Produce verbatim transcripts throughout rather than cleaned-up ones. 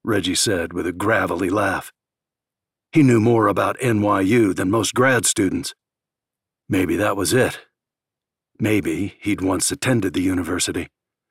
Reggie said with a gravelly laugh. He knew more about N Y U than most grad students. Maybe that was it. Maybe he'd once attended the university.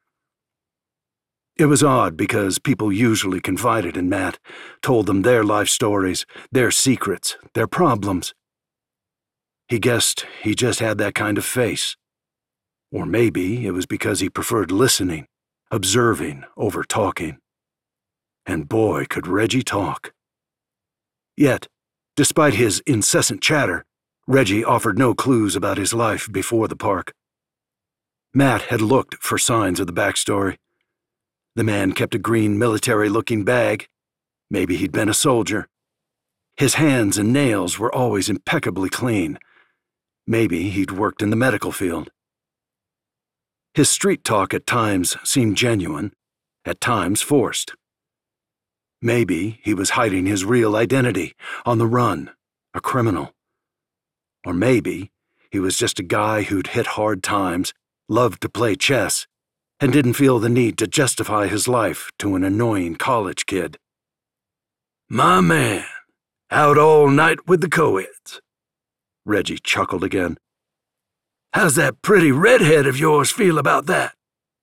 It was odd because people usually confided in Matt, told them their life stories, their secrets, their problems. He guessed he just had that kind of face. Or maybe it was because he preferred listening, observing over talking. And boy, could Reggie talk. Yet, despite his incessant chatter, Reggie offered no clues about his life before the park. Matt had looked for signs of the backstory. The man kept a green military-looking bag. Maybe he'd been a soldier. His hands and nails were always impeccably clean. Maybe he'd worked in the medical field. His street talk at times seemed genuine, at times forced. Maybe he was hiding his real identity, on the run, a criminal. Or maybe he was just a guy who'd hit hard times, loved to play chess, and didn't feel the need to justify his life to an annoying college kid. "My man, out all night with the co-eds." Reggie chuckled again. "How's that pretty redhead of yours feel about that?"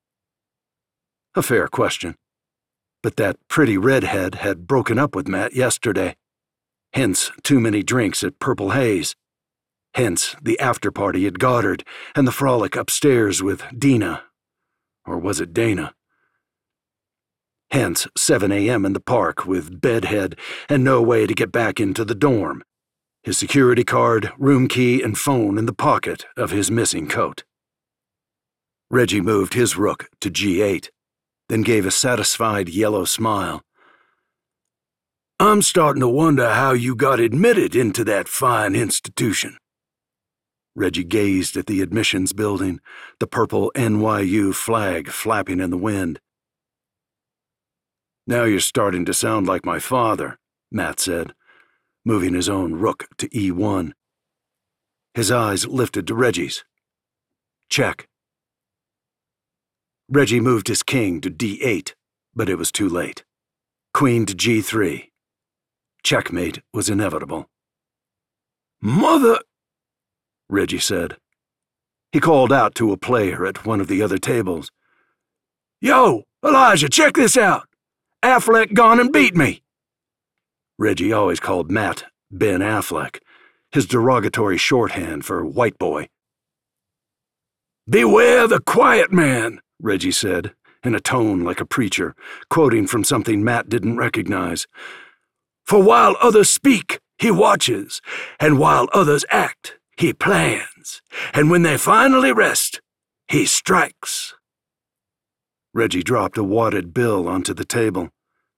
A fair question. But that pretty redhead had broken up with Matt yesterday. Hence too many drinks at Purple Haze. Hence the after-party at Goddard and the frolic upstairs with Dina. Or was it Dana? Hence seven a m in the park with bedhead and no way to get back into the dorm. His security card, room key, and phone in the pocket of his missing coat. Reggie moved his rook to G eight, then gave a satisfied yellow smile. "I'm starting to wonder how you got admitted into that fine institution." Reggie gazed at the admissions building, the purple N Y U flag flapping in the wind. "Now you're starting to sound like my father," Matt said, moving his own rook to E one. His eyes lifted to Reggie's. Check. Reggie moved his king to D eight, but it was too late. Queen to G three. Checkmate was inevitable. "Mother," Reggie said. He called out to a player at one of the other tables. "Yo, Elijah, check this out. Affleck gone and beat me." Reggie always called Matt Ben Affleck, his derogatory shorthand for white boy. "Beware the quiet man," Reggie said, in a tone like a preacher, quoting from something Matt didn't recognize. "For while others speak, he watches, and while others act, he plans, and when they finally rest, he strikes." Reggie dropped a wadded bill onto the table.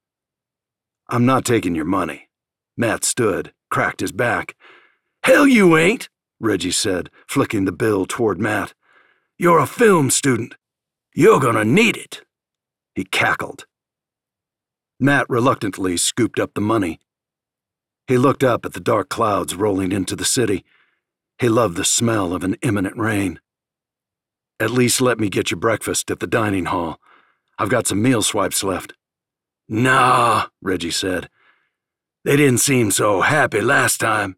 "I'm not taking your money." Matt stood, cracked his back. "Hell you ain't," Reggie said, flicking the bill toward Matt. "You're a film student. You're gonna need it." He cackled. Matt reluctantly scooped up the money. He looked up at the dark clouds rolling into the city. He loved the smell of an imminent rain. "At least let me get you breakfast at the dining hall. I've got some meal swipes left." "Nah," Reggie said. "They didn't seem so happy last time."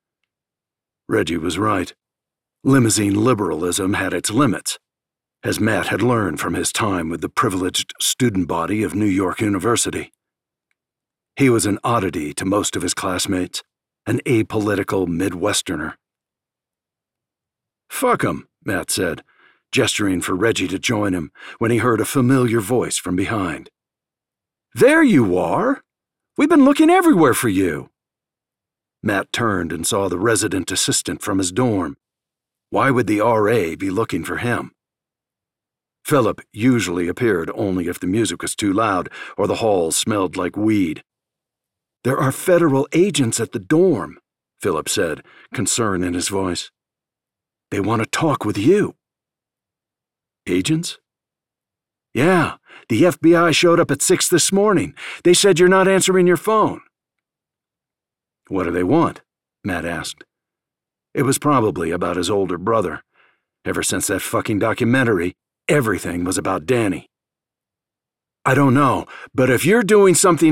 Reggie was right. Limousine liberalism had its limits, as Matt had learned from his time with the privileged student body of New York University. He was an oddity to most of his classmates, an apolitical Midwesterner. "Fuck 'em," Matt said, gesturing for Reggie to join him when he heard a familiar voice from behind. "There you are! We've been looking everywhere for you." Matt turned and saw the resident assistant from his dorm. Why would the R A be looking for him? Philip usually appeared only if the music was too loud or the hall smelled like weed. "There are federal agents at the dorm," Philip said, concern in his voice. "They want to talk with you." "Agents?" "Yeah, the F B I showed up at six this morning. They said you're not answering your phone." "What do they want?" Matt asked. It was probably about his older brother. Ever since that fucking documentary, everything was about Danny. "I don't know, but if you're doing something